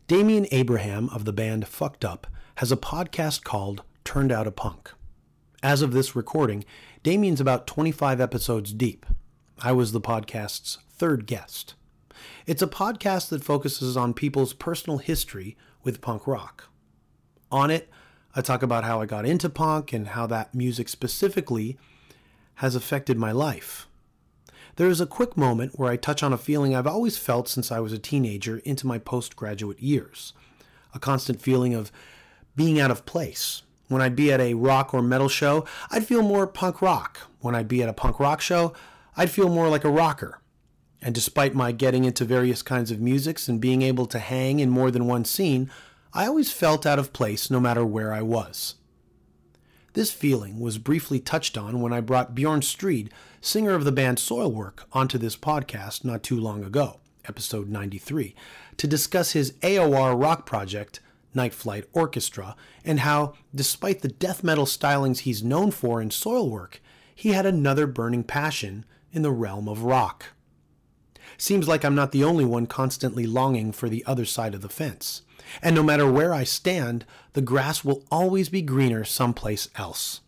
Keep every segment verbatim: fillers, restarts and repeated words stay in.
Damian Abraham of the band Fucked Up has a podcast called Turned Out a Punk. As of this recording, Damian's about twenty-five episodes deep. I was the podcast's third guest. It's a podcast that focuses on people's personal history with punk rock. On it, I talk about how I got into punk and how that music specifically has affected my life. There is a quick moment where I touch on a feeling I've always felt since I was a teenager into my postgraduate years. A constant feeling of being out of place. When I'd be at a rock or metal show, I'd feel more punk rock. When I'd be at a punk rock show, I'd feel more like a rocker. And despite my getting into various kinds of musics and being able to hang in more than one scene, I always felt out of place no matter where I was. This feeling was briefly touched on when I brought Bjorn Strid, singer of the band Soilwork, onto this podcast not too long ago, episode ninety-three, to discuss his A O R rock project, Night Flight Orchestra, and how, despite the death metal stylings he's known for in Soilwork, he had another burning passion in the realm of rock. Seems like I'm not the only one constantly longing for the other side of the fence. And no matter where I stand, the grass will always be greener someplace else.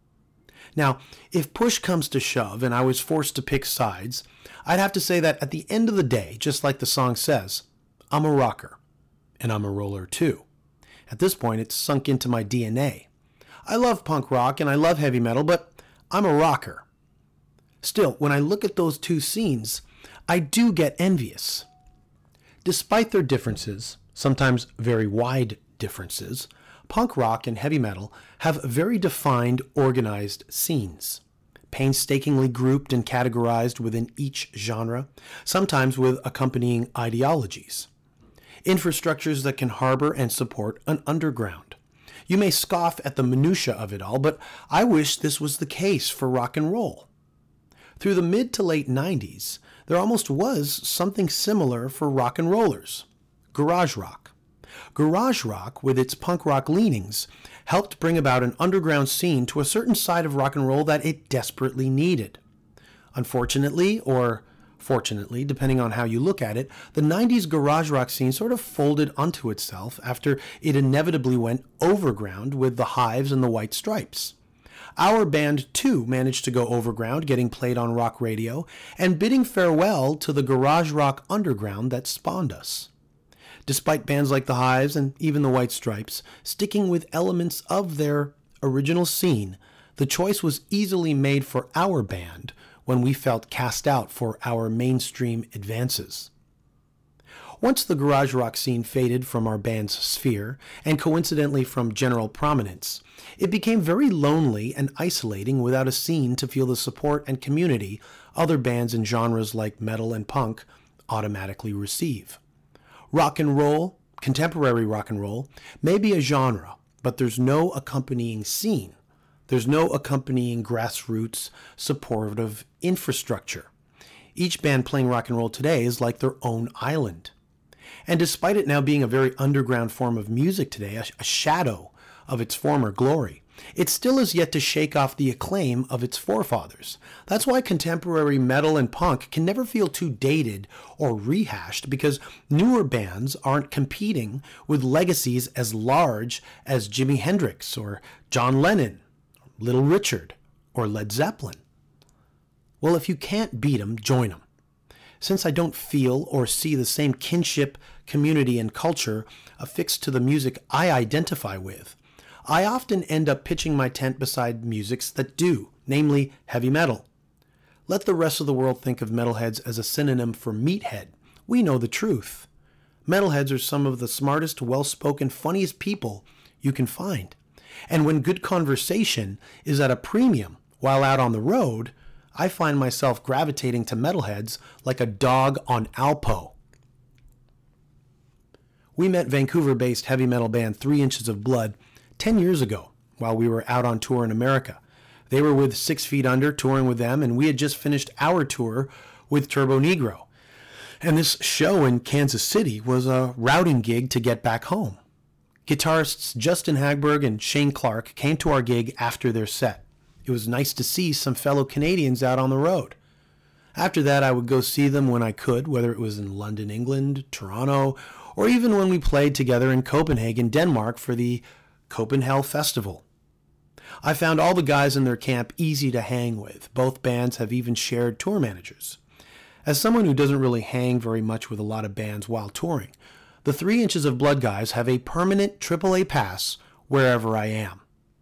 Now, if push comes to shove and I was forced to pick sides, I'd have to say that at the end of the day, just like the song says, I'm a rocker, and I'm a roller too. At this point, it's sunk into my D N A. I love punk rock and I love heavy metal, but I'm a rocker. Still, when I look at those two scenes, I do get envious. Despite their differences, sometimes very wide differences, punk rock and heavy metal have very defined, organized scenes, painstakingly grouped and categorized within each genre, sometimes with accompanying ideologies. Infrastructures that can harbor and support an underground. You may scoff at the minutia of it all, but I wish this was the case for rock and roll. Through the mid to late nineties, there almost was something similar for rock and rollers. Garage rock. Garage rock, with its punk rock leanings, helped bring about an underground scene to a certain side of rock and roll that it desperately needed. Unfortunately, or fortunately, depending on how you look at it, the nineties garage rock scene sort of folded onto itself after it inevitably went overground with the Hives and the White Stripes. Our band, too, managed to go overground, getting played on rock radio, and bidding farewell to the garage rock underground that spawned us. Despite bands like the Hives and even the White Stripes sticking with elements of their original scene, the choice was easily made for our band when we felt cast out for our mainstream advances. Once the garage rock scene faded from our band's sphere, and coincidentally from general prominence, it became very lonely and isolating without a scene to feel the support and community other bands in genres like metal and punk automatically receive. Rock and roll, contemporary rock and roll, may be a genre, but there's no accompanying scene. There's no accompanying grassroots supportive infrastructure. Each band playing rock and roll today is like their own island. And despite it now being a very underground form of music today, a, a shadow of its former glory, it still is yet to shake off the acclaim of its forefathers. That's why contemporary metal and punk can never feel too dated or rehashed, because newer bands aren't competing with legacies as large as Jimi Hendrix or John Lennon, Little Richard, or Led Zeppelin. Well, if you can't beat 'em, join 'em. Since I don't feel or see the same kinship, community, and culture affixed to the music I identify with, I often end up pitching my tent beside musics that do, namely heavy metal. Let the rest of the world think of metalheads as a synonym for meathead. We know the truth. Metalheads are some of the smartest, well-spoken, funniest people you can find. And when good conversation is at a premium while out on the road, I find myself gravitating to metalheads like a dog on Alpo. We met Vancouver-based heavy metal band Three Inches of Blood ten years ago while we were out on tour in America. They were with Six Feet Under, touring with them, and we had just finished our tour with Turbo Negro. And this show in Kansas City was a routing gig to get back home. Guitarists Justin Hagberg and Shane Clark came to our gig after their set. It was nice to see some fellow Canadians out on the road. After that, I would go see them when I could, whether it was in London, England, Toronto, or even when we played together in Copenhagen, Denmark for the Copenhagen Festival. I found all the guys in their camp easy to hang with. Both bands have even shared tour managers. As someone who doesn't really hang very much with a lot of bands while touring, the Three Inches of Blood guys have a permanent triple A pass wherever I am.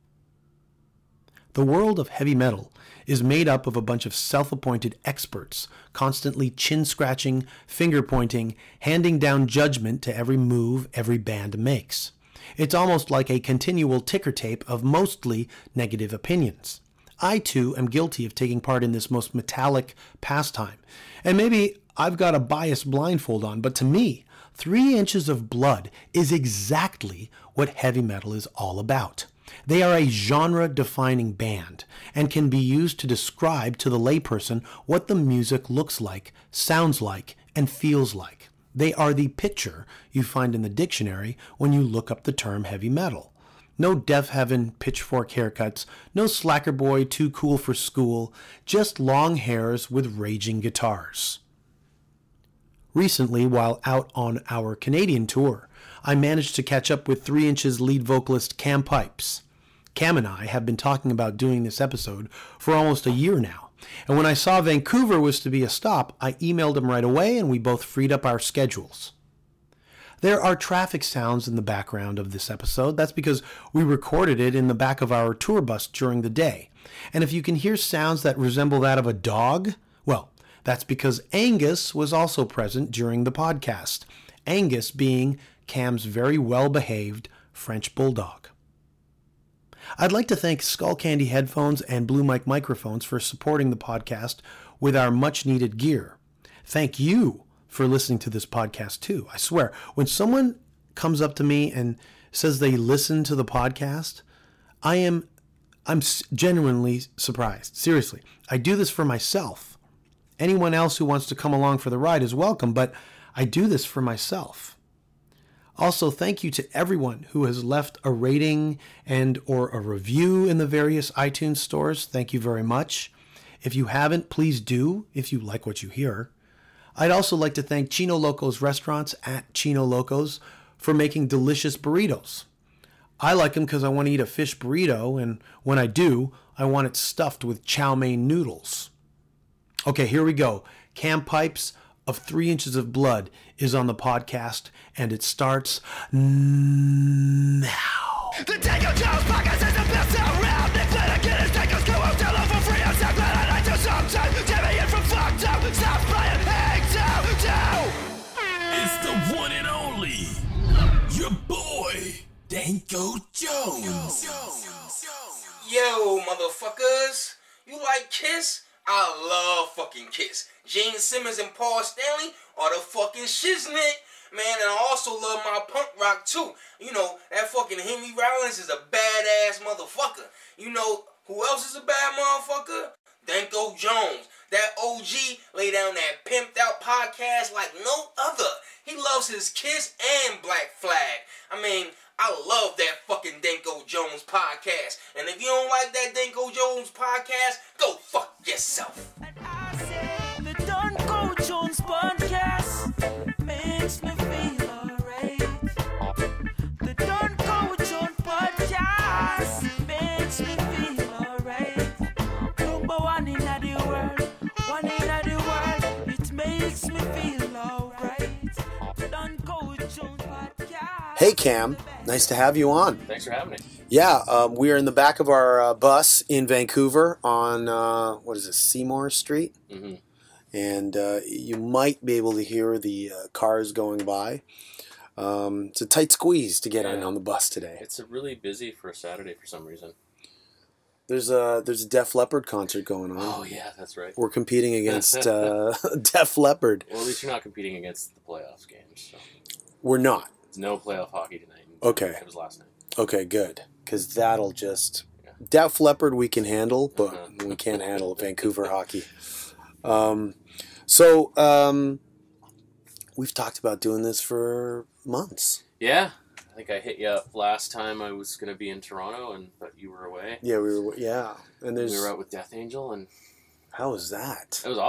The world of heavy metal is made up of a bunch of self-appointed experts, constantly chin-scratching, finger-pointing, handing down judgment to every move every band makes. It's almost like a continual ticker tape of mostly negative opinions. I, too, am guilty of taking part in this most metallic pastime. And maybe I've got a biased blindfold on, but to me, Three Inches of Blood is exactly what heavy metal is all about. They are a genre-defining band and can be used to describe to the layperson what the music looks like, sounds like, and feels like. They are the picture you find in the dictionary when you look up the term heavy metal. No Deaf Heaven pitchfork haircuts, no slacker boy too cool for school, just long hairs with raging guitars. Recently, while out on our Canadian tour, I managed to catch up with Three Inches lead vocalist Cam Pipes. Cam and I have been talking about doing this episode for almost a year now, and when I saw Vancouver was to be a stop, I emailed him right away and we both freed up our schedules. There are traffic sounds in the background of this episode. That's because we recorded it in the back of our tour bus during the day. And if you can hear sounds that resemble that of a dog, well, that's because Angus was also present during the podcast. Angus being Cam's very well-behaved French bulldog. I'd like to thank Skullcandy headphones and Blue Mic microphones for supporting the podcast with our much-needed gear. Thank you for listening to this podcast too. I swear, when someone comes up to me and says they listen to the podcast, I am I'm genuinely surprised. Seriously, I do this for myself. Anyone else who wants to come along for the ride is welcome, but I do this for myself. Also, thank you to everyone who has left a rating and or a review in the various iTunes stores. Thank you very much. If you haven't, please do, if you like what you hear. I'd also like to thank Chino Loco's restaurants at Chino Loco's for making delicious burritos. I like them because I want to eat a fish burrito, and when I do, I want it stuffed with chow mein noodles. Okay, here we go. Cam Pipes of Three Inches of Blood is on the podcast, and it starts now. The Tango Jones podcast is the best around. Nick Flanagan is Tango's co-host. Hello for free. I'm Zach Glad I like to sometimes. Jimmy in from fucked up. Stop playing Hang Down. It's the one and only, your boy, Danko Jones. Yo, motherfuckers. You like Kiss? I love fucking Kiss. Gene Simmons and Paul Stanley are the fucking shiznit. Man, and I also love my punk rock too. You know, that fucking Henry Rollins is a badass motherfucker. You know who else is a bad motherfucker? Danko Jones. That O G lay down that pimped out podcast like no other. He loves his Kiss and Black Flag. I mean, I love that fucking Danko Jones podcast. And if you don't like that Danko Jones podcast, go fuck yourself. And I said the Danko Jones podcast makes me feel alright. The Danko Jones podcast makes me feel alright. Number one in the world, one in the world, it makes me feel alright. The Danko Jones podcast. Hey Cam, nice to have you on. Thanks for having me. Yeah, um, we are in the back of our uh, bus in Vancouver on, uh, what is it, Seymour Street? Mm-hmm. And uh, you might be able to hear the uh, cars going by. Um, it's a tight squeeze to get Yeah. in on the bus today. It's a really busy for a Saturday for some reason. There's a, there's a Def Leppard concert going on. Oh, yeah, that's right. We're competing against uh, Def Leppard. Well, at least you're not competing against the playoffs games. So. We're not. There's no playoff hockey tonight. Okay. It was last night. Okay, good. Because that'll just... Yeah. Def Leppard we can handle, but Uh-huh. we can't handle Vancouver hockey. Um, so, um, we've talked about doing this for months. Yeah. I think I hit you up last time I was going to be in Toronto, and but you were away. Yeah, we were... Yeah. And there's... We were out with Death Angel, and How was that? it was awesome.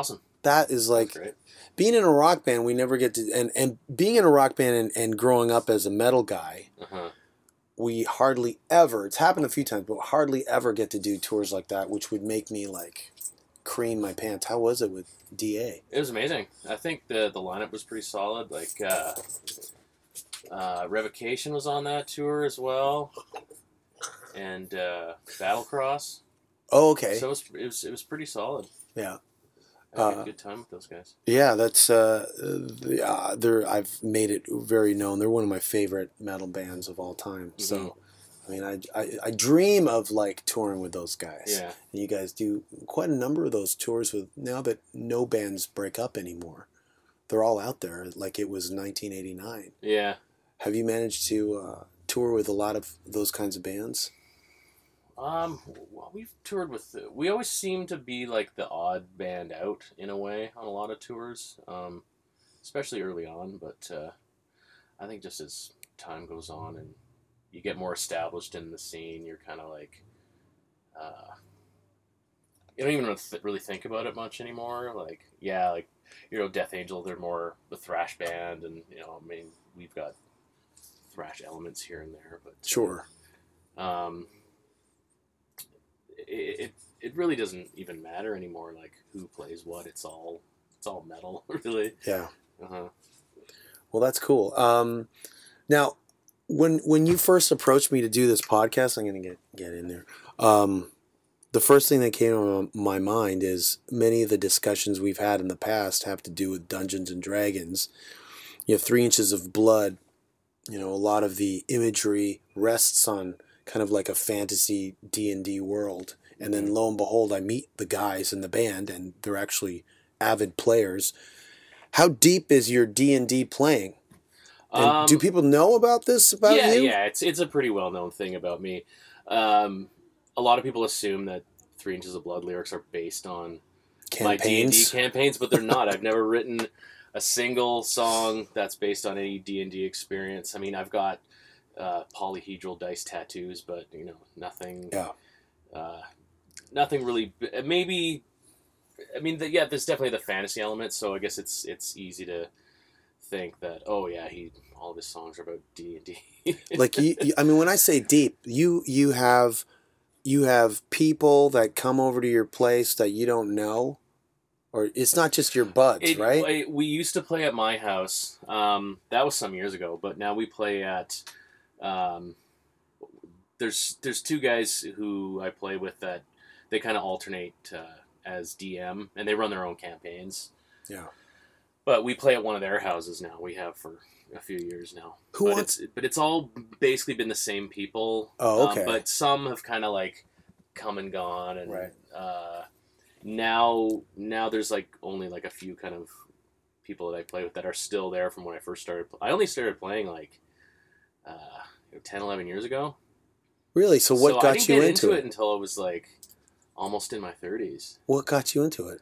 that is like Great. being in a rock band. We never get to and and being in a rock band and, and growing up as a metal guy. Uh-huh. We hardly ever. It's happened a few times, but hardly ever get to do tours like that, which would make me like cream my pants. How was it with D A? It was amazing. I think the the lineup was pretty solid. Like uh, uh, Revocation was on that tour as well, and uh, Battlecross. Oh, okay. So it was, it was it was pretty solid. Yeah. I had Uh, a good time with those guys. Yeah, that's uh, the, uh, they're. I've made it very known. They're one of my favorite metal bands of all time. So, Mm-hmm. I mean, I, I I dream of like touring with those guys. Yeah. And you guys do quite a number of those tours with. Now that no bands break up anymore, they're all out there like it was nineteen eighty-nine. Yeah. Have you managed to uh, tour with a lot of those kinds of bands? Um, well, we've toured with. We always seem to be like the odd band out in a way on a lot of tours, um, especially early on. But uh, I think just as time goes on and you get more established in the scene, you're kind of like, uh, you don't even th- really think about it much anymore. Like, yeah, like you know, Death Angel, they're more the thrash band, and you know, I mean, we've got thrash elements here and there, but Sure. Um. It, it it really doesn't even matter anymore. Like who plays what. It's all it's all metal, really. Yeah. Uh huh. Well, that's cool. Um, now, when when you first approached me to do this podcast, I'm going to get get in there. Um, the first thing that came to my mind is many of the discussions we've had in the past have to do with Dungeons and Dragons. You know, Three Inches of Blood. You know, a lot of the imagery rests on kind of like a fantasy D and D world. And then lo and behold, I meet the guys in the band, and they're actually avid players. How deep is your D and D playing? And Um, do people know about this about yeah, you? yeah. It's it's a pretty well known thing about me. Um, a lot of people assume that Three Inches of Blood lyrics are based on my D and D Campaigns? campaigns, but they're not. I've never written a single song that's based on any D and D experience. I mean, I've got uh, polyhedral dice tattoos, but you know, nothing. Yeah. Uh, nothing really. Maybe. I mean, the, yeah, there's definitely the fantasy element. So I guess it's it's easy to think that oh yeah, he all of his songs are about D and D. Like you, you, I mean, when I say deep, you you have you have people that come over to your place that you don't know, or it's not just your buds, It- right? I- we used to play at my house. Um, that was some years ago, but now we play at. Um, there's there's two guys who I play with that they kind of alternate uh, as D M, and they run their own campaigns. Yeah. But we play at one of their houses now. We have for a few years now. Who but wants- It's, but it's all basically been the same people. Oh, Um, okay. but some have kind of like come and gone, and Right. uh, now now there's like only like a few kind of people that I play with that are still there from when I first started. I only started playing like uh, ten, eleven years ago. Really? So what so I got didn't you get into, into it? it until I was like almost in my thirties. What got you into it?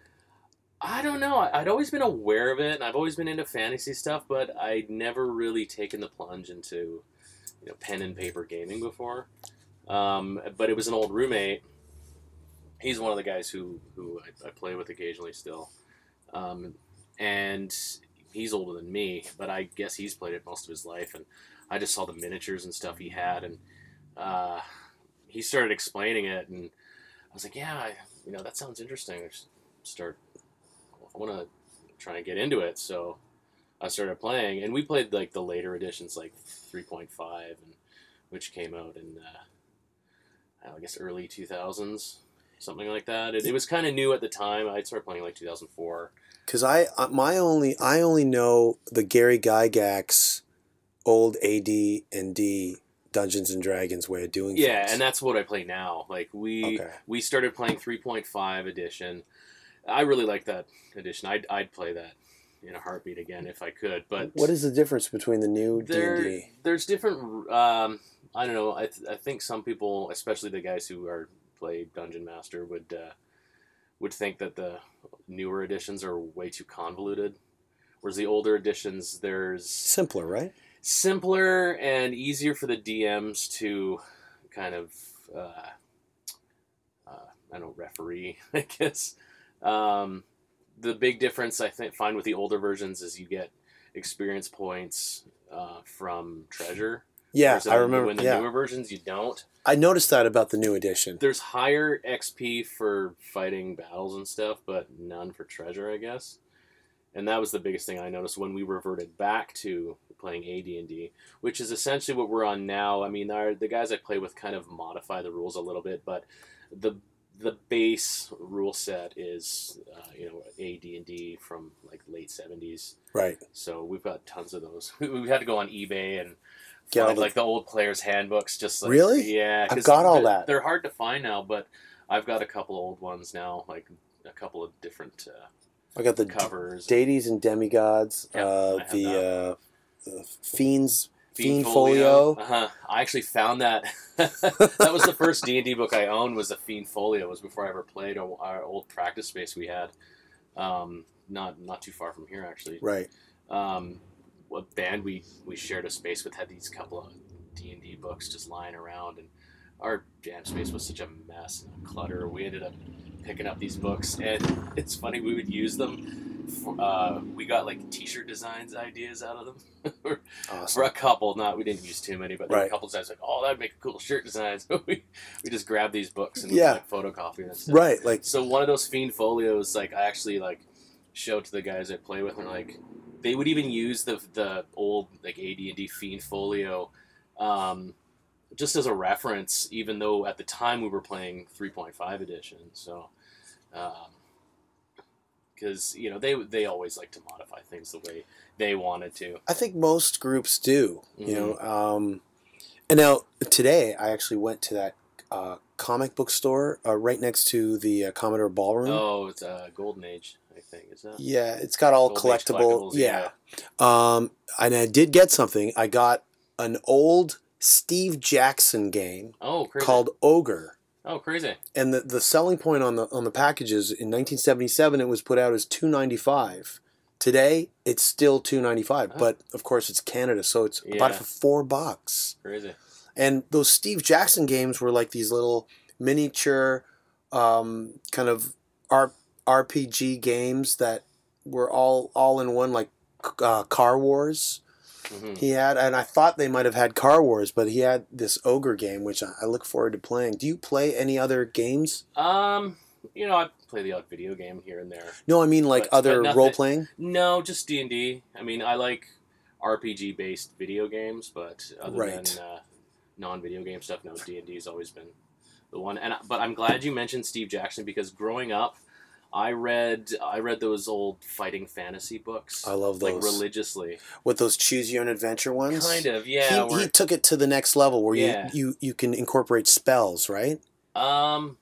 I don't know. I- I'd always been aware of it, and I've always been into fantasy stuff, but I'd never really taken the plunge into, you know, pen and paper gaming before. Um, but it was an old roommate. He's one of the guys who who I, I play with occasionally still, um, and he's older than me. But I guess he's played it most of his life, and I just saw the miniatures and stuff he had, and uh, he started explaining it, and I was like, yeah, I, you know, that sounds interesting. I just start. I want to try and get into it, so I started playing, and we played like the later editions, like three point five, and which came out in uh, I guess early two thousands, something like that. It, it was kind of new at the time. I started playing like two thousand four. Because I uh, my only I only know the Gary Gygax old A D and D Dungeons and Dragons way of doing Yeah, things. and that's what I play now. Like we Okay. we started playing three point five edition. I really like that edition. I'd I'd play that in a heartbeat again if I could. But What is the difference between the new D there, and D? there's different. Um, I don't know. I th- I think some people, especially the guys who are play Dungeon Master, would uh, would think that the newer editions are way too convoluted, whereas the older editions there's Simpler, right? simpler and easier for the D Ms to kind of uh, uh, I don't know referee, I guess. Um, the big difference I think find with the older versions is you get experience points uh, from treasure. Yeah, Whereas I in- remember. When the yeah, newer versions, you don't. I noticed that about the new edition. There's higher X P for fighting battles and stuff, but none for treasure, I guess. And that was the biggest thing I noticed when we reverted back to playing A D and D, which is essentially what we're on now. I mean, our, the guys I play with kind of modify the rules a little bit, but the the base rule set is uh, you know A D and D from like late seventies. Right. So we've got tons of those. We had to go on eBay and Get all find the- like the old players' handbooks. Just like, Really? yeah, I've 'cause got all they're- that. They're hard to find now, but I've got a couple old ones now, like a couple of different uh, I got the covers. Deities and Demigods, Yep, uh, I have the, uh, the Fiends, Fiend, Fiend Folio. Uh-huh. I actually found that. That was the first D and D book I owned. Was a Fiend Folio. It was before I ever played our, our old practice space we had, um, not not too far from here actually. Right. Um, what band we we shared a space with had these couple of D and D books just lying around, and our jam space was such a mess and a clutter. We ended up picking up these books, and it's funny, we would use them. For, uh, we got like T-shirt designs ideas out of them. for, Awesome. for a couple, not we didn't use too many, but there were Right. a couple designs like, oh, that'd make a cool shirt design. So we we just grabbed these books and Yeah. like, photocopy them and stuff. Right. Like, So one of those Fiend Folios, like I actually like showed to the guys I play with, and like they would even use the the old like A D and D Fiend Folio, um, just as a reference, even though at the time we were playing three point five edition. So, because you know they they always like to modify things the way they wanted to. I think most groups do, you Mhm. know. Um, and now, today, I actually went to that uh, comic book store uh, right next to the uh, Commodore Ballroom. Oh, it's a uh, Golden Age, I think, is that? Yeah, it's got all Golden Age collectible. collectibles, Yeah. Um, and I did get something. I got an old Steve Jackson game Oh, crazy. called Ogre. Oh, crazy. And the, the selling point on the on the packages in nineteen seventy-seven, it was put out as two ninety-five. Today, it's still two ninety-five, Oh. but of course it's Canada, so it's I bought it Yeah. for four bucks. Crazy. And those Steve Jackson games were like these little miniature, um, kind of R- RPG games that were all all in one, like uh, Car Wars. hmm He had, and I thought they might have had Car Wars, but he had this Ogre game, which I, I look forward to playing. Do you play any other games? Um, you know, I play the odd video game here and there. No, I mean like But- other but nothing- role playing. No, just D and D. I mean, I like R P G based video games, but other Right. than uh, non video game stuff, no, D and D has always been the one. And but I'm glad you mentioned Steve Jackson because growing up, I read I read those old fighting fantasy books. I love like those. religiously. With those choose your own adventure ones. Kind of, yeah. He, where- he took it to the next level where Yeah. you, you you can incorporate spells, right? Um,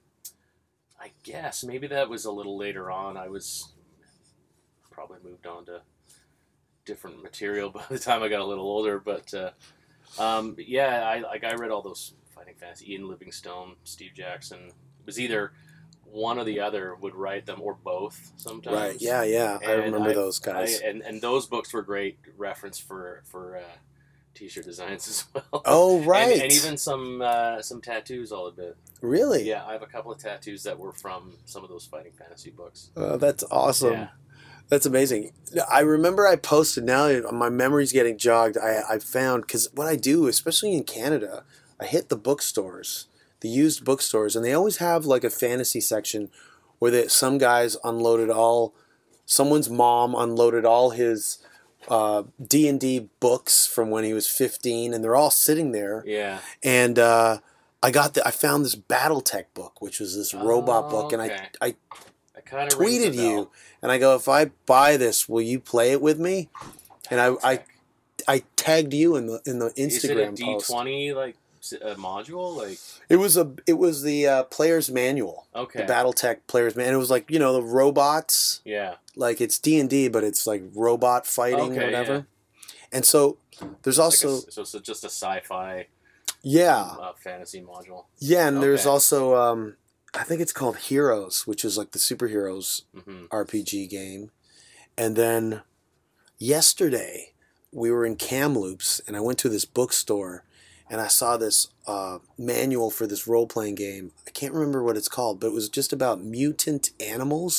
I guess maybe that was a little later on. I was probably moved on to different material by the time I got a little older. But uh, um, yeah, I like I read all those fighting fantasy. Ian Livingstone, Steve Jackson. It was either one or the other would write them, or both sometimes. Right. Yeah, yeah. I And remember I- those guys. I, and and those books were great reference for for uh, t-shirt designs as well. Oh, right. And, and even some uh, some tattoos all a bit. Really? Yeah, I have a couple of tattoos that were from some of those fighting fantasy books. Oh, that's awesome. Yeah. That's amazing. I remember I posted, now my memory's getting jogged. I, I found, because what I do, especially in Canada, I hit the bookstores, the used bookstores, and they always have like a fantasy section where they, some guys unloaded all, someone's mom unloaded all his uh, D and D books from when he was fifteen, and they're all sitting there. Yeah. And uh, I got the, I found this BattleTech book, which was this robot Oh, book, and okay. I, I I kind of tweeted you, and I go, if I buy this, will you play it with me? And I, I, I tagged you in the in the Is it a Instagram D post. twenty like s- a module? Like It was a it was the uh, player's manual, okay. the BattleTech player's manual. It was like, you know, the robots, Yeah. like it's D and D, but it's like robot fighting Okay, or whatever. yeah. And so there's also Like a, so it's just a sci-fi yeah uh, fantasy module. yeah, and there's Okay. also um, I think it's called Heroes, which is like the superheroes hmm R P G game. And then yesterday we were in Kamloops and I went to this bookstore and I saw this uh, manual for this role-playing game. I can't remember what it's called, but it was just about mutant animals,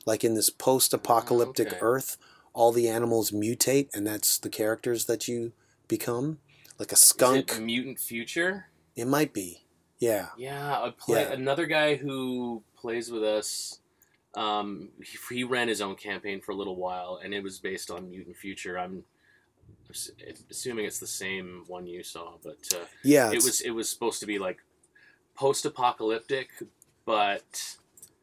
Like in this post-apocalyptic Okay. Earth, all the animals mutate, and that's the characters that you become. Like a Is skunk. it Mutant Future? It might be. Yeah. Yeah, I play Yeah. another guy who plays with us. Um, he, he ran his own campaign for a little while, and it was based on Mutant Future. I'm ass- assuming it's the same one you saw, but uh, Yeah. it it's- was it was supposed to be like post-apocalyptic, but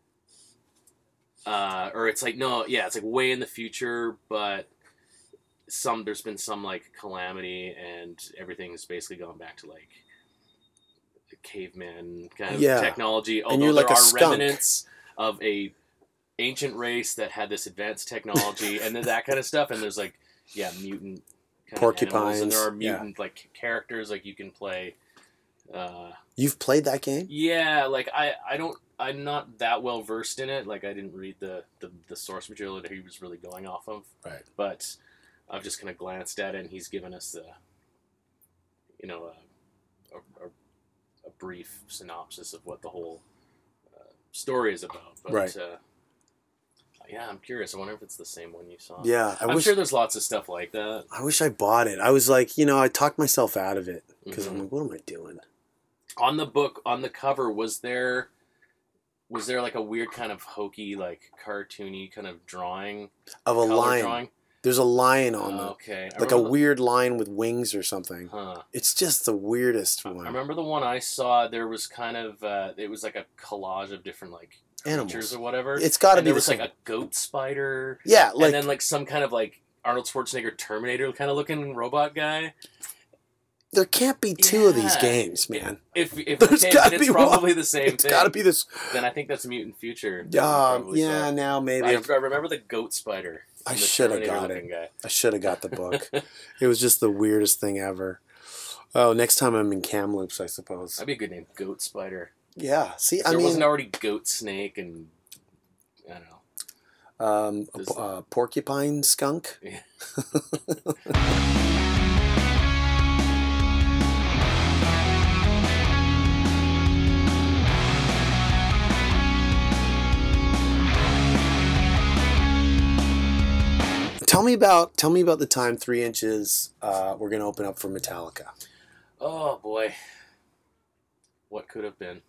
uh, or it's like no, yeah, it's like way in the future, but some there's been some like calamity, and everything's basically gone back to like caveman kind of Yeah. technology. Although you're like there a are skunk. remnants of a ancient race that had this advanced technology and then that kind of stuff. And there's like yeah, mutant kind Porcupines, of animals, and there are yeah. mutant like characters like you can play. Uh, You've played that game? yeah, like I, I don't I'm not that well versed in it. Like I didn't read the, the, the source material that he was really going off of. Right. But I've just kind of glanced at it, and he's given us the, you know, a, a, a brief synopsis of what the whole uh, story is about. But, Right. Uh, yeah, I'm curious. I wonder if it's the same one you saw. Yeah. I I'm wish sure there's lots of stuff like that. I wish I bought it. I was like, you know, I talked myself out of it because Mhm. I'm like, what am I doing? On the book, on the cover, was there was there like a weird kind of hokey, like cartoony kind of drawing? Of a color lion. drawing? There's a lion on the Okay. I like a remember the- weird lion with wings or something. Huh. It's just the weirdest I one. remember the one I saw. There was kind of uh, it was like a collage of different like creatures Animals. or whatever. It's got to And be there the was same. like a goat spider, yeah, like and then like some kind of like Arnold Schwarzenegger Terminator kind of looking robot guy. there can't be two of these Yeah. games, man. If if There's okay, gotta then it's be one. probably the same It's thing. got to be this. Then I think that's Mutant Future. that you Um, probably yeah, saw. now maybe I, I'm- I remember the goat spider. I and the should have Terminator got looking Guy. I should have got the book. It was just the weirdest thing ever. Oh, next time I'm in Kamloops, I suppose. That'd be a good name, Goat Spider. Yeah. See, I there mean, wasn't already Goat Snake and I don't know. um, a Does- po- uh, porcupine skunk. Yeah. Tell me about tell me about the time Three Inches. Uh, we're gonna open up for Metallica. Oh boy, what could have been?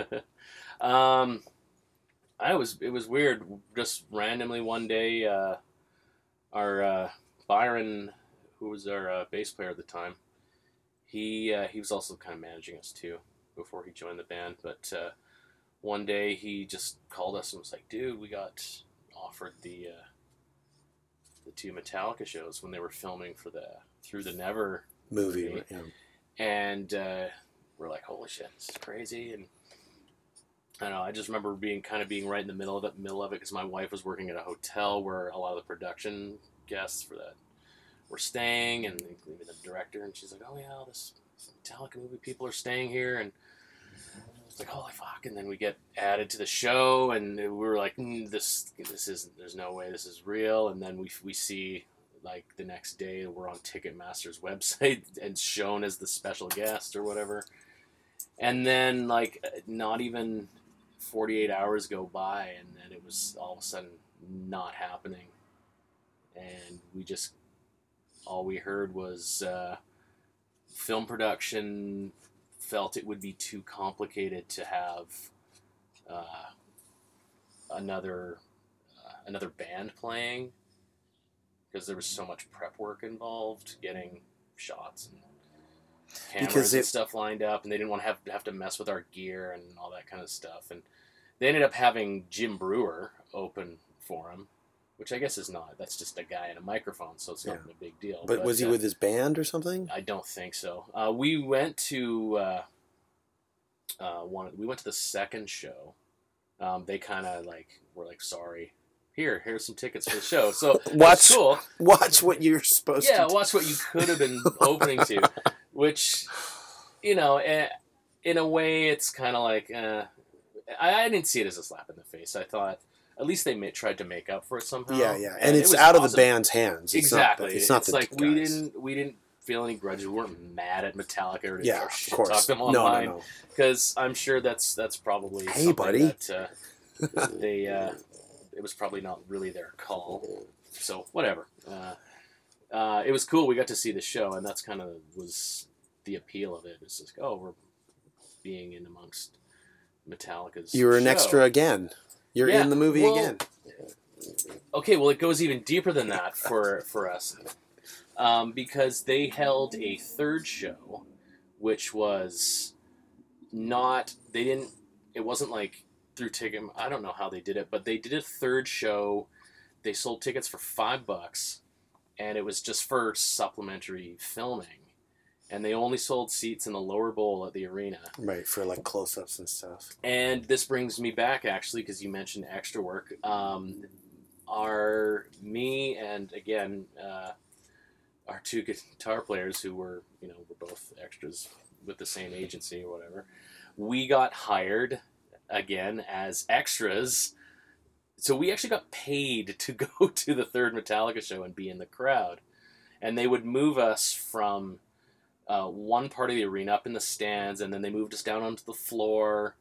um, I was it was weird. Just randomly one day, uh, our uh, Byron, who was our uh, bass player at the time, he uh, he was also kind of managing us too before he joined the band. But uh, one day he just called us and was like, "Dude, we got offered the uh, the two Metallica shows when they were filming for the Through the Never." Movie. Movie. Yeah. And uh, we're like, holy shit, this is crazy. And I don't know, I just remember being kind of being right in the middle of it, middle of it, because my wife was working at a hotel where a lot of the production guests for that were staying, and including the director. And she's like, oh yeah, all this Metallica movie people are staying here, and it's like, holy fuck. And then we get added to the show, and we were like, mm, this this isn't, there's no way this is real. And then we we see, like, the next day we're on Ticketmaster's website and shown as the special guest or whatever. And then, like, not even forty-eight hours go by, and then it was all of a sudden not happening. And we just, all we heard was uh, film production felt it would be too complicated to have uh, another uh, another band playing, because there was so much prep work involved, getting shots and cameras Because and it- stuff lined up, and they didn't want to have have to mess with our gear and all that kind of stuff. And they ended up having Jim Brewer open for him, which I guess is not. That's just a guy and a microphone, so it's not Yeah. a big deal. But was he uh, with his band or something? I don't think so. Uh, we went to uh, uh, one. We went to the second show. Um, they kind of like were like, sorry. Here, here's some tickets for the show. So Watch- that's cool. Watch what you're supposed Yeah, to. watch what you could have been opening to, which, you know, eh, in a way, it's kind of like, uh, I, I didn't see it as a slap in the face. I thought at least they ma- tried to make up for it somehow. Yeah, yeah, and, it it's was out of the awesome. band's hands. It's Exactly. Not, it's not the like we guys. didn't we didn't feel any grudges. We weren't mad at Metallica or, Yeah, or of shit course. talk them No, no, online, no. because I'm sure that's that's probably Hey, something buddy. that uh, they uh, it was probably not really their call. So whatever. Uh, uh, it was cool. We got to see the show, and that's kind of was the appeal of it. It's just, oh, we're being in amongst Metallica's You were an show. extra again. You're Yeah, in the movie well, again. Okay, well, it goes even deeper than that for, for us. Um, because they held a third show, which was not, they didn't, it wasn't like through ticket, I don't know how they did it, but they did a third show. They sold tickets for five bucks, and it was just for supplementary filming. And they only sold seats in the lower bowl at the arena. Right, for like close-ups and stuff. And this brings me back, actually, because you mentioned extra work. Um, our, me and, again, uh, our two guitar players who were, you know, were both extras with the same agency or whatever, we got hired, again, as extras. So we actually got paid to go to the third Metallica show and be in the crowd. And they would move us from... Uh, one part of the arena up in the stands, and then they moved us down onto the floor.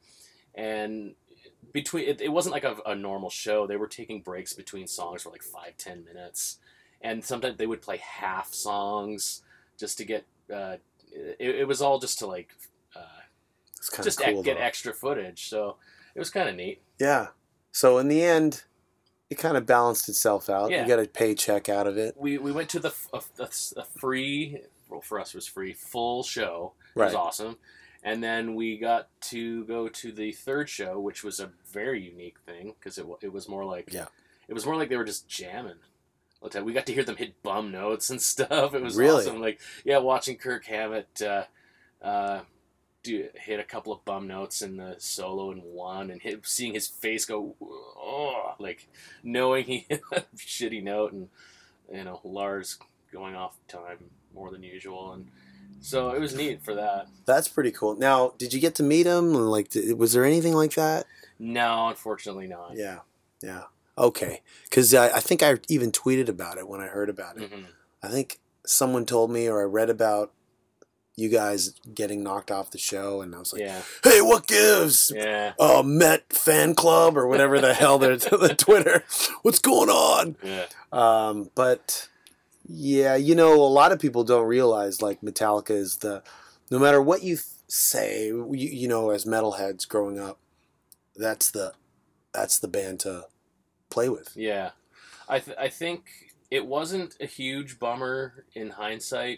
And between it, it wasn't like a, a normal show. They were taking breaks between songs for like five, ten minutes, and sometimes they would play half songs just to get. Uh, it, it was all just to like, uh, It's kind of just cool, e- get though. extra footage. So it was kind of neat. Yeah. So in the end, it kind of balanced itself out. Yeah. You got a paycheck out of it. We we went to the f- a, a, a free. Well, for us, it was free, full show. It Right. was awesome. And then we got to go to the third show, which was a very unique thing because it, it was more like Yeah. it was more like they were just jamming. all the time. We got to hear them hit bum notes and stuff. It was Really? awesome. Like, yeah, watching Kirk Hammett uh, uh, do hit a couple of bum notes in the solo in one, and hit, seeing his face go, oh, like knowing he hit a shitty note, and you know Lars going off time more than usual, and so it was neat for that. That's pretty cool. Now, did you get to meet him? Like, did, was there anything like that? No, unfortunately not. Yeah, yeah. Okay, because I, I think I even tweeted about it when I heard about it. Mm-hmm. I think someone told me, or I read about you guys getting knocked off the show, and I was like, Yeah, "Hey, what gives?" yeah, Uh, Met fan club or whatever the hell they're the Twitter. What's going on? yeah. Um, but yeah, you know, a lot of people don't realize like Metallica is the, no matter what you th- say, you, you know, as metalheads growing up, that's the, that's the band to play with. Yeah, I th- I think it wasn't a huge bummer in hindsight,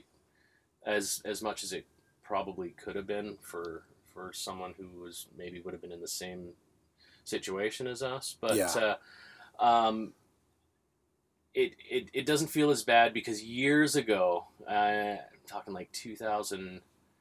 as as much as it probably could have been for for someone who was maybe would have been in the same situation as us. But Yeah. uh, um, it, it it doesn't feel as bad because years ago, uh, I'm talking like two thousand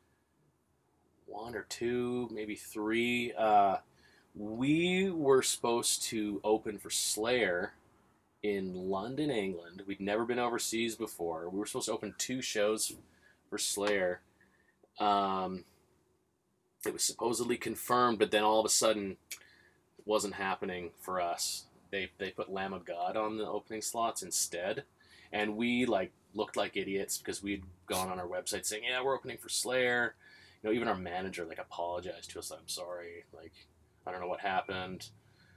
one or two, maybe three. Uh, we were supposed to open for Slayer in London, England. We'd never been overseas before. We were supposed to open two shows for Slayer. Um, it was supposedly confirmed, but then all of a sudden, it wasn't happening for us. They they put Lamb of God on the opening slots instead, and we like looked like idiots because we'd gone on our website saying, "Yeah, we're opening for Slayer." You know, even our manager like apologized to us. I'm sorry, like I don't know what happened.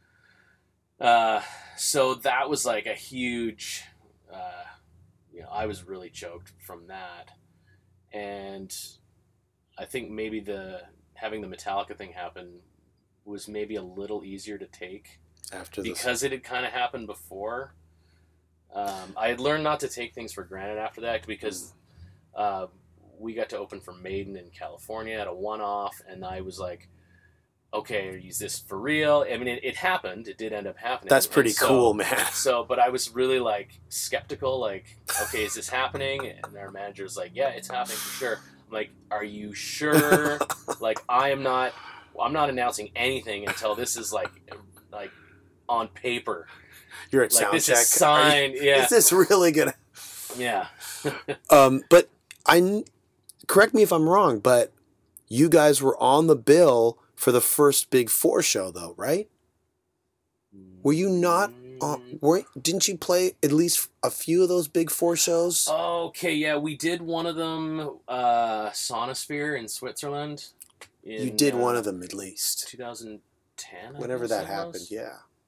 Uh, so that was like a huge, uh, you know, I was really choked from that. And I think maybe the, having the Metallica thing happen was maybe a little easier to take After this. because it had kind of happened before. Um, I had learned not to take things for granted after that because, uh, we got to open for Maiden in California at a one-off, and I was like, okay, is this for real? I mean, it, it happened. It did end up happening. That's pretty And so- cool, man. So, but I was really like skeptical, like, okay, is this happening? And our manager's like, yeah, it's happening for sure. I'm like, are you sure? Like, I am not, I'm not announcing anything until this is like, like on paper. You're at Like sound this check. is signed. Are you- Yeah, Is this really gonna? yeah. Um, but I, kn- correct me if I'm wrong, but you guys were on the bill for the first Big Four show, though, right? Were you not? On, were didn't you play at least a few of those Big Four shows? Okay, yeah, we did one of them, uh, Sonosphere in Switzerland. In, you did one uh, of them at least. twenty ten. I Whenever guess that it happened, was. yeah,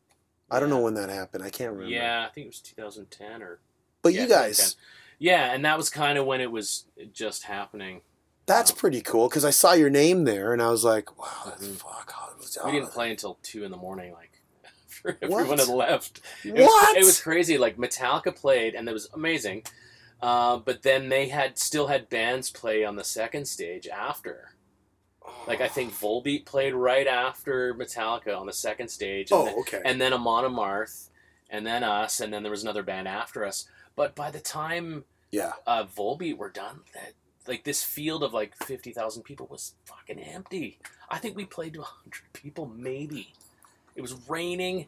I don't know when that happened. I can't remember. Yeah, I think it was two thousand ten or. But yeah, you guys. Yeah, and that was kind of when it was just happening. That's um, pretty cool because I saw your name there and I was like, wow, that's Mhm. fuck. Oh, it was, We oh, didn't play until two in the morning, like after What? everyone had left. It What? Was, it was crazy. Like Metallica played, and it was amazing. Uh, but then they had still had bands play on the second stage after. Like I think Volbeat played right after Metallica on the second stage. And Oh, then, okay. And then Amon Amarth, and then us, and then there was another band after us. But by the time Yeah. uh, Volbeat were done, that like this field of like fifty thousand people was fucking empty. I think we played to one hundred people, maybe. It was raining.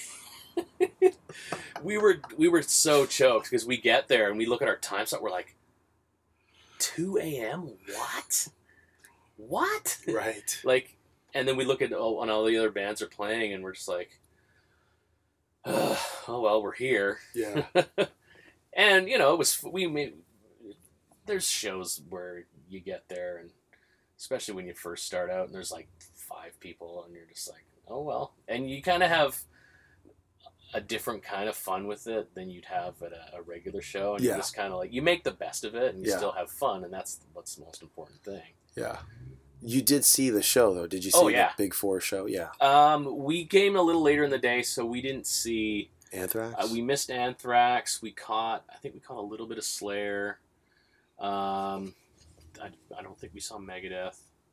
we were we were so choked because we get there and we look at our time slot. We're like, two a.m. What? What? Right. Like, and then we look at oh, and all the other bands are playing, and we're just like, oh well, we're here. Yeah. And you know, it was we made. There's shows where you get there, and especially when you first start out, and there's like five people, and you're just like, oh well, and you kind of have a different kind of fun with it than you'd have at a, a regular show, and Yeah. you're just kind of like you make the best of it, and you Yeah. still have fun, and that's what's the most important thing. Yeah. You did see the show though. Did you see Oh, yeah. the Big Four show? Yeah. Um, we came a little later in the day, so we didn't see. Anthrax. Uh, we missed Anthrax. We caught. I think we caught a little bit of Slayer. Um, I, I don't think we saw Megadeth.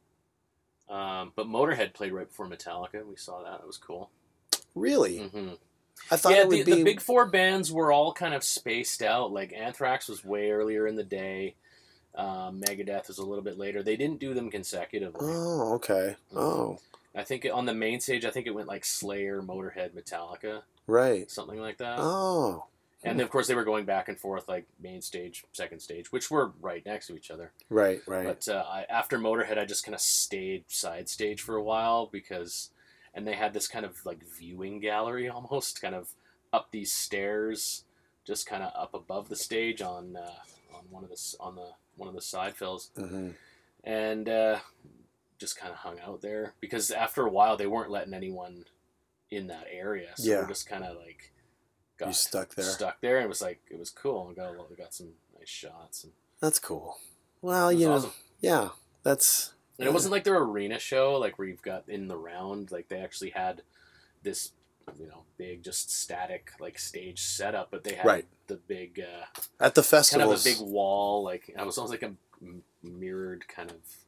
Um, but Motorhead played right before Metallica. We saw that. It was cool. Really? Mm-hmm. I thought Yeah, it would the, be. the big four bands were all kind of spaced out. Like Anthrax was way earlier in the day. Um, Megadeth was a little bit later. They didn't do them consecutively. Oh, okay. Oh, I think it, on the main stage, I think it went like Slayer, Motorhead, Metallica, right. something like that. Oh, And then, of course, they were going back and forth, like main stage, second stage, which were right next to each other. right, right. But uh, I, after Motorhead, I just kind of stayed side stage for a while because, and they had this kind of like viewing gallery almost, kind of up these stairs, just kind of up above the stage on uh, on one of the on the one of the side fills, hmm and uh, just kind of hung out there because after a while they weren't letting anyone in that area, so Yeah. we're just kind of like. Got You stuck there. Stuck there, and it was like it was cool. We got a lot, we got some nice shots, and That's cool. Well, it was you know, awesome. yeah, that's. And it wasn't like their arena show, like where you've got in the round. Like they actually had this, you know, big just static like stage setup, but they had Right. the big uh, At the kind festivals. of a big wall. Like it was almost like a m- mirrored kind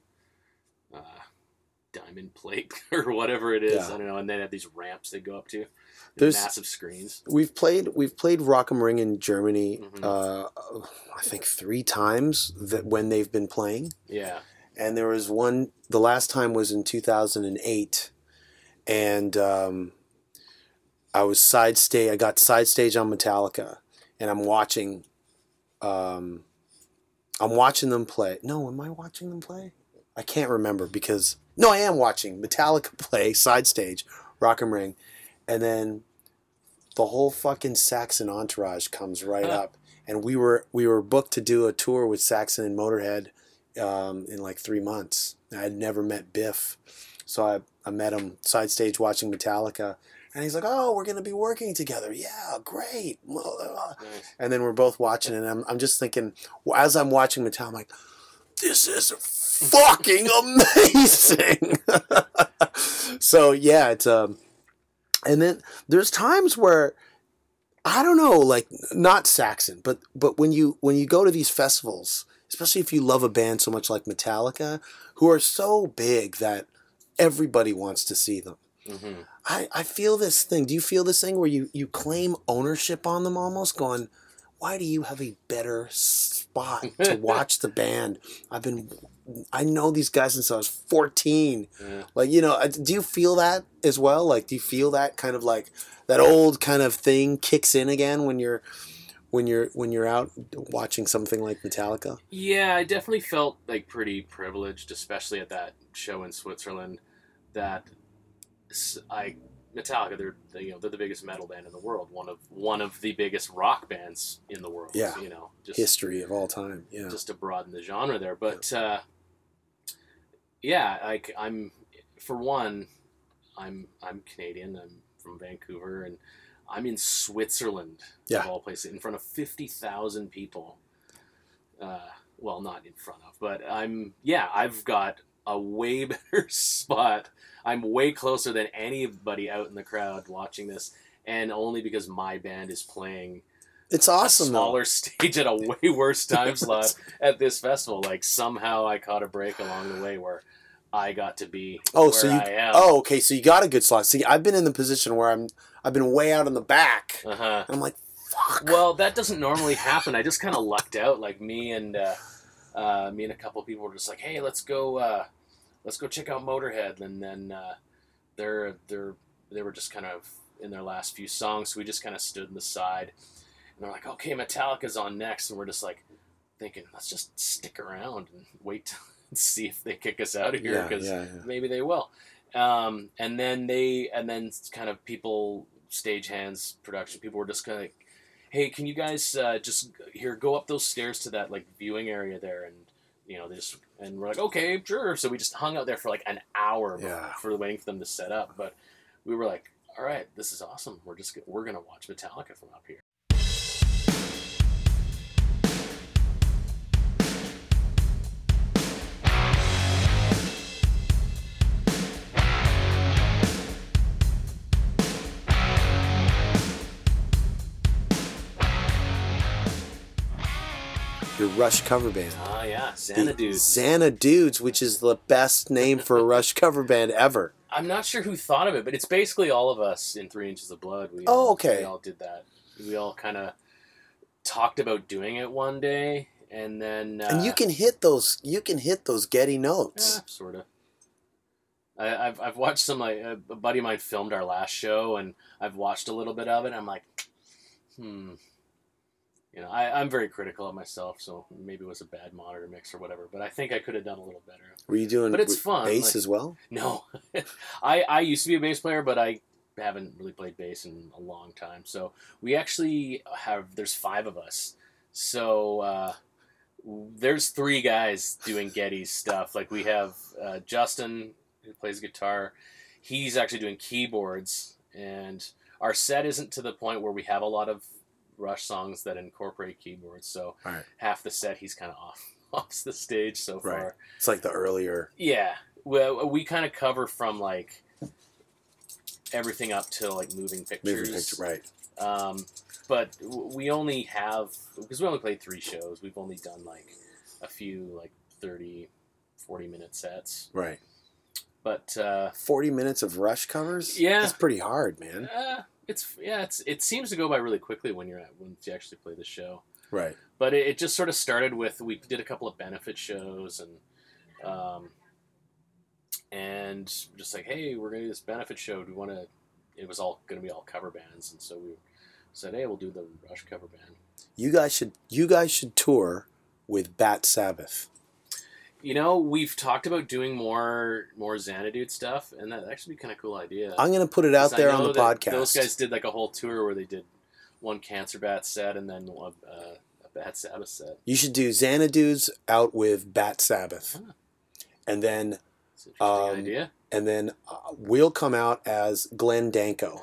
of uh, diamond plate or whatever it is. Yeah. I don't know. And then had these ramps they go up to. There's- Massive screens. We've played we've played Rock am Ring in Germany. Mhm. Uh, I think three times that when they've been playing, Yeah. and there was one. The last time was in two thousand eight, and um, I was side stage. I got side stage on Metallica, and I'm watching. Um, I'm watching them play. No, am I watching them play? I can't remember because no, I am watching Metallica play side stage, Rock am Ring, and then the whole fucking Saxon entourage comes right Huh. up, and we were we were booked to do a tour with Saxon and Motorhead um, in like three months. I had never met Biff, so I I met him side stage watching Metallica, and he's like, "Oh, we're gonna be working together. Yeah, great." Nice. And then we're both watching, and I'm I'm just thinking as I'm watching Metallica, I'm like, "This is fucking amazing." So yeah, it's um. And then there's times where I don't know, like not Saxon, but but when you when you go to these festivals, especially if you love a band so much like Metallica, who are so big that everybody wants to see them. Mm-hmm. I, I feel this thing. Do you feel this thing where you, you claim ownership on them almost, going, why do you have a better spot to watch the band? I've been, I know these guys since I was fourteen. Yeah. Like, you know, do you feel that as well? Like, do you feel that kind of like that old kind of thing kicks in again when you're when you're when you're out watching something like Metallica? Yeah, I definitely felt like pretty privileged, especially at that show in Switzerland. That s- I Metallica, they're they, you know they're the biggest metal band in the world, one of one of the biggest rock bands in the world. Yeah. you know, just History of all time. Yeah. just to broaden the genre there. But uh, yeah, like I'm for one, I'm I'm Canadian. I'm from Vancouver, and I'm in Switzerland, Yeah. of all places, in front of fifty thousand people. Uh, well, not in front of, but I'm, yeah, I've got a way better spot. I'm way closer than anybody out in the crowd watching this, and only because my band is playing It's awesome, a smaller though. stage at a way worse time slot at this festival. Like, somehow I caught a break along the way where I got to be Oh, where so you? I am. Oh, okay. So you got a good slot. See, I've been in the position where I'm. I've been way out in the back, Uh-huh. and I'm like, fuck. Well, that doesn't normally happen. I just kind of lucked out. Like, me and uh, uh, me and a couple of people were just like, "Hey, let's go, uh, let's go check out Motorhead." And then uh, they're they're they were just kind of in their last few songs, so we just kind of stood in the side, and they're like, "Okay, Metallica's on next," and we're just like thinking, "Let's just stick around and wait and see if they kick us out of here, Yeah, because yeah, yeah. maybe they will." Um, and then they and then kind of people, stagehands, production people were just kind of like, "Hey, can you guys uh, just here go up those stairs to that like viewing area there?" And you know, they just and we're like, "Okay, sure." So we just hung out there for like an hour Yeah. for waiting for them to set up. But we were like, "All right, this is awesome. We're just we're gonna watch Metallica from up here." Your Rush cover band. Ah, yeah, The Xanadu. Xanadudes, which is the best name for a Rush cover band ever. I'm not sure who thought of it, but it's basically all of us in Three Inches of Blood. We Oh, all, okay. We all did that. We all kind of talked about doing it one day, and then uh, And you can hit those. You can hit those Getty notes. yeah, sort of. I, I've I've watched some. Like a buddy of mine filmed our last show, and I've watched a little bit of it. And I'm like, hmm. You know, I, I'm very critical of myself, so maybe it was a bad monitor mix or whatever. But I think I could have done a little better. Were you doing But it's w- fun, bass like- as well? No, I I used to be a bass player, but I haven't really played bass in a long time. So we actually have. There's five of us. So uh, there's three guys doing Getty's stuff. Like we have uh, Justin who plays guitar. He's actually doing keyboards, and our set isn't to the point where we have a lot of Rush songs that incorporate keyboards. So Right. half the set he's kind of off off the stage so far. Right. It's like the earlier. Yeah, well, we kind of cover from like everything up to like moving pictures. Moving picture, right? Um, but w- we only have because we only played three shows. We've only done like a few like thirty, forty minute sets. Right. But uh, Forty minutes of Rush covers. Yeah. That's pretty hard, man. uh, it's yeah, it's it seems to go by really quickly when you're at when you actually play the show. Right. But it, it just sort of started with we did a couple of benefit shows and um, and just like, hey, we're gonna do this benefit show. Do we want to? It was all gonna be all cover bands, and so we said, hey, we'll do the Rush cover band. You guys should. You guys should tour with Bat Sabbath. You know, we've talked about doing more more Xanadu stuff, and that'd actually be kind of cool idea. I'm gonna put it out 'Cause I there on know the that podcast. Those guys did like a whole tour where they did one Cancer Bat set and then one, uh, a Bat Sabbath set. You should do Xanadu's out with Bat Sabbath, Huh. and then It's an interesting Um, idea. and then uh, we'll come out as Glenn Danko.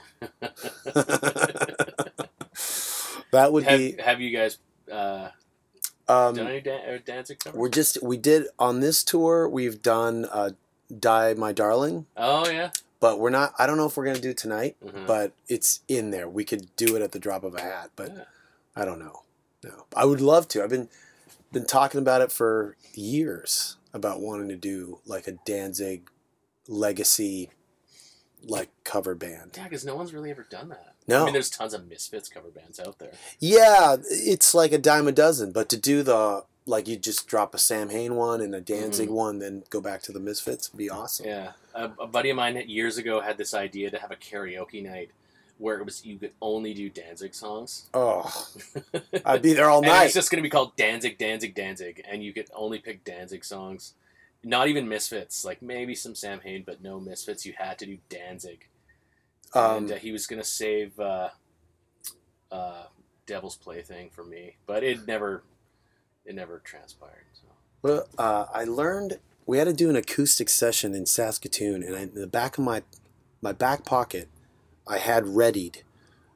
That would have, be. have you guys uh, Um, done any Dan- or Danzig covers? we're just we did on this tour. We've done uh, "Die My Darling," Oh yeah. but we're not. I don't know if we're gonna do it tonight, Mhm. but it's in there. We could do it at the drop of a hat, but Yeah. I don't know. No, I would love to. I've been been talking about it for years about wanting to do like a Danzig legacy like cover band. Yeah, because no one's really ever done that. No. I mean, there's tons of Misfits cover bands out there. Yeah, it's like a dime a dozen, but to do the like you just drop a Sam Hain one and a Danzig Mhm. one, then go back to the Misfits, would be awesome. Yeah, a, a buddy of mine years ago had this idea to have a karaoke night where it was you could only do Danzig songs. Oh, I'd be there all And night. it's just going to be called Danzig, Danzig, Danzig, and you could only pick Danzig songs. Not even Misfits, like maybe some Sam Hain, but no Misfits. You had to do Danzig. Um, and uh, he was going to save uh, uh, Devil's Plaything for me, but it never, it never transpired. So. Well, uh, I learned we had to do an acoustic session in Saskatoon, and I, in the back of my my back pocket, I had readied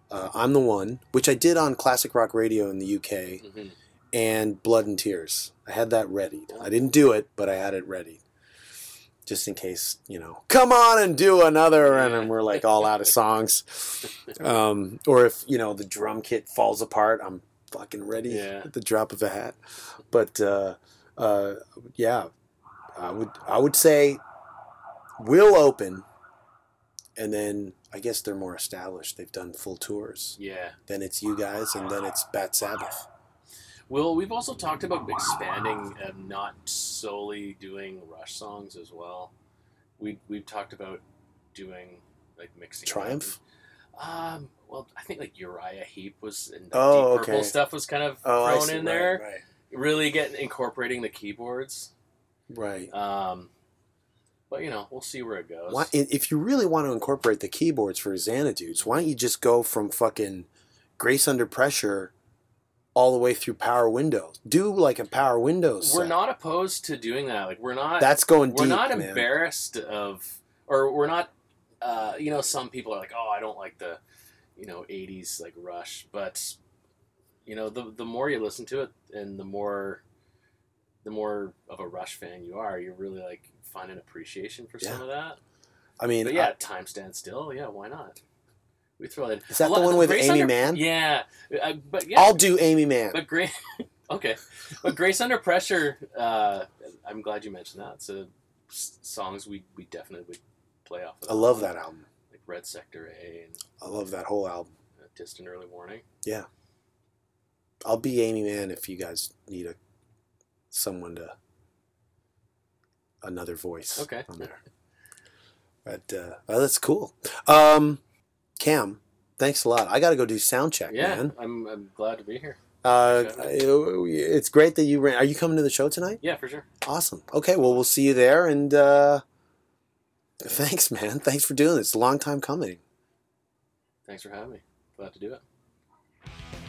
uh, I'm the One, which I did on Classic Rock Radio in the U K, Mm-hmm. and Blood and Tears. I had that ready. I didn't do it, but I had it ready. Just in case, you know, come on and do another, and then we're like all out of songs. Um, or if, you know, the drum kit falls apart, I'm fucking ready Yeah. at the drop of a hat. But, uh, uh, yeah, I would, I would say we'll open, and then I guess they're more established. They've done full tours. Yeah. Then it's you guys, and then it's Bat Sabbath. Well, we've also talked about expanding and not solely doing Rush songs as well. We we've talked about doing like mixing. Triumph? Um. Well, I think like Uriah Heep was and the Oh, Deep Purple okay. stuff was kind of Oh, I thrown see. in Right, there. Right. Really getting incorporating the keyboards. Right. Um. But you know, we'll see where it goes. Why, if you really want to incorporate the keyboards for Xanadudes, why don't you just go from fucking Grace Under Pressure all the way through Power Windows? Do like a Power Windows We're set. not opposed to doing that. Like we're not. That's going we're deep, not man. embarrassed of, or we're not. Uh, you know, some people are like, oh, I don't like the, you know, eighties like Rush, but you know, the the more you listen to it, and the more, the more of a Rush fan you are, you really like find an appreciation for some Yeah. of that. I mean, But yeah, I- Time Stands Still. Yeah, why not? We throw that. Is that A the lot- one with Grace Amy Under- Mann? Yeah, uh, but yeah, I'll do Amy Mann. but great. Okay, but Grace Under Pressure. Uh, I'm glad you mentioned that. So s- songs we we definitely would play off of. I love that album. Like Red Sector A and I love that whole album. uh, Distant Early Warning. Yeah. I'll be Amy Mann if you guys need a someone to another voice. Okay. On there. But uh, well, that's cool. Um, Cam, thanks a lot. I got to go do sound check, Yeah, man. I'm I'm glad to be here. Uh, it's great that you ran. Are you coming to the show tonight? Yeah, for sure. Awesome. Okay, well, we'll see you there. And uh, thanks, man. Thanks for doing this. It's a long time coming. Thanks for having me. Glad to do it.